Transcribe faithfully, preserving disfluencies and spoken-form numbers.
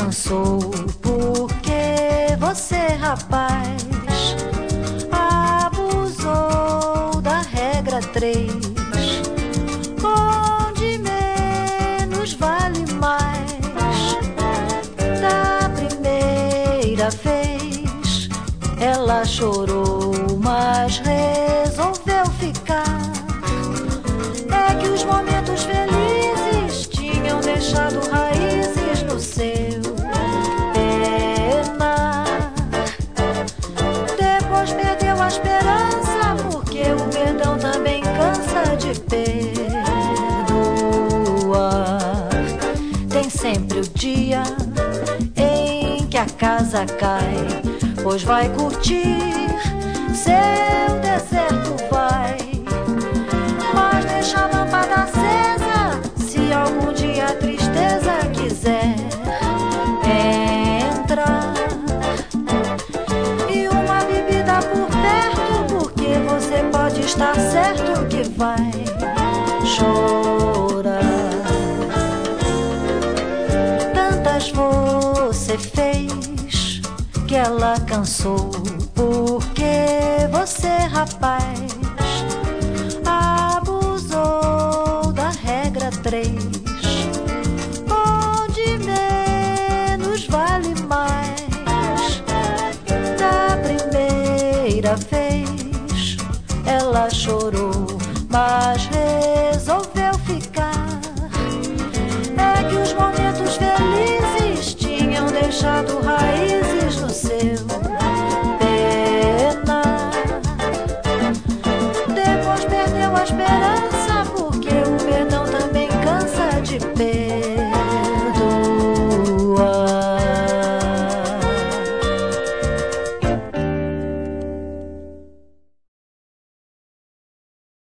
cansou porque você, rapaz, abusou da regra três, onde menos vale mais. Da primeira vez ela chorou, mas resolveu ficar. É que os momentos felizes tinham deixado raízes no seu penar. Depois perdeu a esperança, porque o perdão também cansa de perdoar. Tem sempre o dia em que a casa cai, pois vai curtir seu deserto, vai. Mas deixa a lâmpada acesa, se algum dia a tristeza quiser entrar. E uma bebida por perto, porque você pode estar certo que vai chorar. Tantas você fez que ela cansou, porque você, rapaz, abusou da regra três, onde menos vale mais. Da primeira vez ela chorou, mas resolveu ficar. É que os momentos felizes tinham deixado raízes no seu penar. Depois perdeu a esperança,